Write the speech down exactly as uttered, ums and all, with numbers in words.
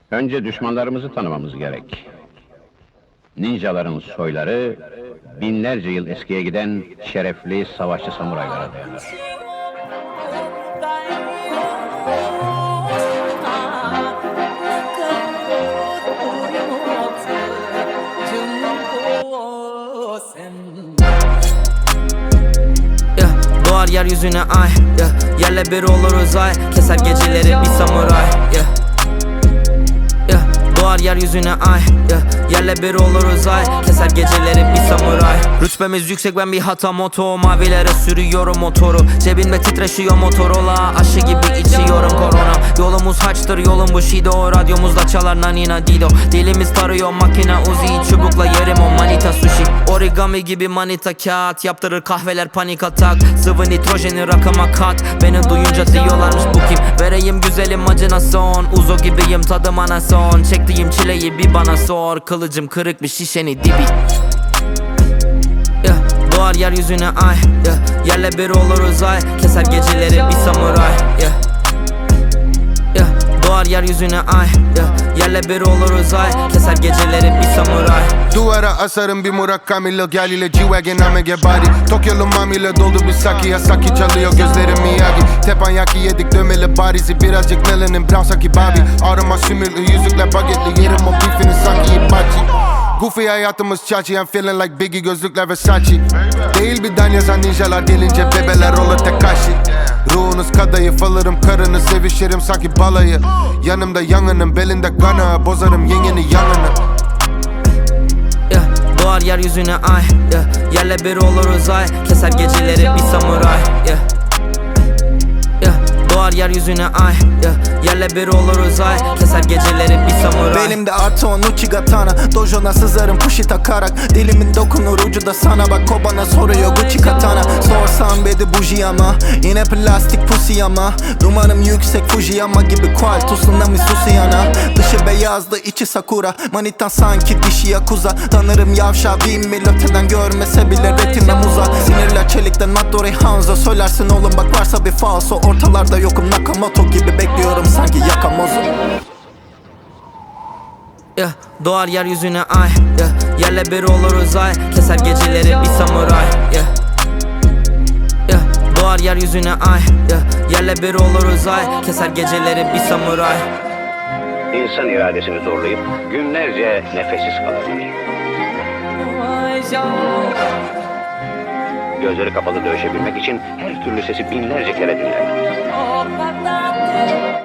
Önce düşmanlarımızı tanımamız gerek. Ninjaların soyları, binlerce yıl eskiye giden şerefli savaşçı samuraylara dayanır. Doğar yeryüzüne ay, yeah. Yerle bir olur uzay, keser geceleri bir samuray, yeah. Yeah. Doğar yeryüzüne ay, yeah. Yerle bir olur uzay, keser geceleri bir samuray. Rütbemiz yüksek, ben bir hata moto, mavilere sürüyorum motoru. Cebimde titreşiyor Motorola, aşı gibi içiyorum korona. Yolumuz haçtır, yolum bu şido, radyomuzda çalar nanina dido. Dilimiz tarıyor makine uzi, çubukla yerim o manita sushi. Origami gibi manita kağıt, yaptırır kahveler panik atak. Sıvı nitrojeni rakama kat, beni duyunca diyorlarmış bu kim. Vereyim güzelim acına son, Uzo gibiyim tadım anason. Çektiğim çileyi bir bana sor, kılıcım kırık bir şişeni dibi, yeah. Doğar yeryüzüne ay, yeah. Yerle bir olur uzay, keser geceleri bir samuray, yeah. Yeah. Doğar yeryüzüne ay, yeah. Yerle bir olur uzay, keser geceleri bir samuray. Duvara asarım bir Murakami gel ile G-Wagon Amege body. Tokyo'lu mamiyle doldu bir saki, Yasaki çalıyor gözlerim Miyagi. Teppanyaki yedik dömeli barizi, birazcık melanin brown sanki Bobby. Ağrıma sümüklü yüzükler bagetli, yerim o beefini sanki hibachi. Goofy hayatımız chachi, I'm feeling like Biggie, gözlükler Versace. Değil bir dan yazan ninjalar gelince bebeler olur Tekashi. Ruhunuz kadayıf alırım, karını sevişirim sanki balayı. Yanımda yangının, belinde gana, bozarım yengeni yanını, yeah. Doğar yeryüzüne ay, yeah. Yerle bir olur uzay, keser geceleri bir samuray, yeah. Yeah. Doğar yeryüzüne ay, yeah. Yerle bir olur uzay, keser geceleri bir samuray. Belimde artı on uchi katana, dojona sızarım pushi takarak. Dilimin dokunur ucu da sana, bak o bana soruyor Gucci katana. Sorsam bedi buji ama, yine plastik pusi ama. Numaram yüksek Fujiyama gibi kual, tsunami susiyana. Dışı beyazdı içi sakura, manitan sanki dişi yakuza. Tanırım yavşa bin mil öteden, görmese bile retina muza. Sinirler çelikten Mattori Hanzo, söylersin oğlum bak varsa bir falso. Ortalarda yokum Nakamoto gibi, bekliyorum sanki Yakamozo, yeah. Doğar yeryüzüne ay, yeah. Yerle bir olur uzay, keser geceleri bir samuray, yeah. Yeah. Doğar yeryüzüne ay, yeah. Yerle bir olur uzay, keser geceleri bir samuray. İnsan iradesini zorlayıp günlerce nefessiz kalır. Gözleri kapalı dövüşebilmek için her türlü sesi binlerce kere dinler.